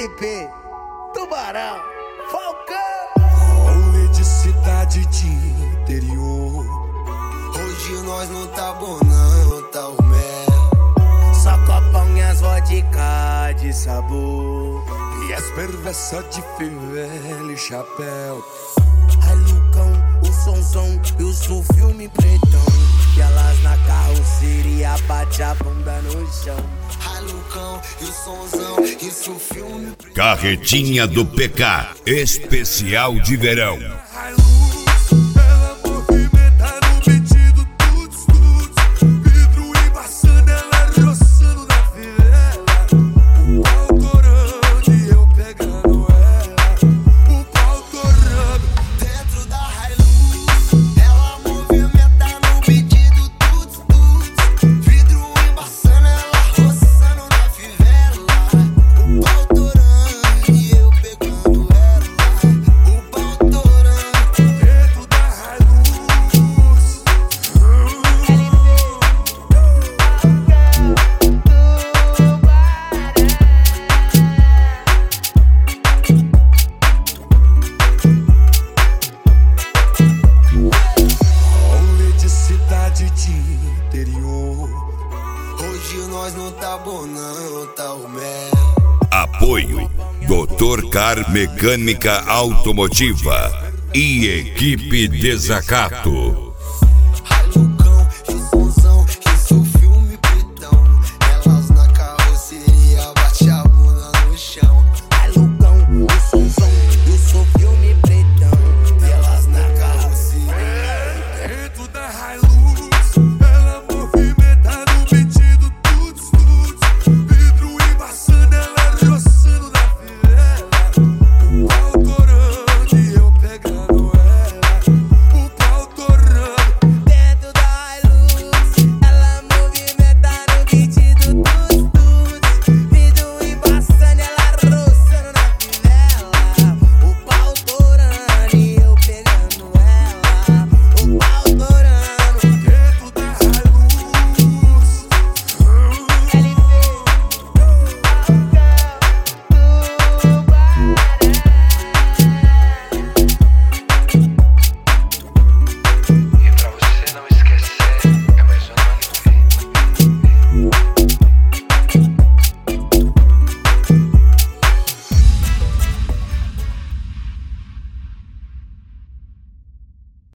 Felipe, Tubarão, Falcão. Rolê de cidade de interior. Hoje nós não tá bom não, tá o mel. Só copão e as vodka de sabor. E as perversas de fivela e chapéu. Ai Lucão, o sonzão e o filme pretão. E elas na carroceria bate a bunda no chão. Ai Lucão e o sonzão, isso filme. Carretinha do PK, especial de verão. Hoje nós não tá bom não, tá o mel. Apoio Dr. Car Mecânica Automotiva e Equipe Desacato.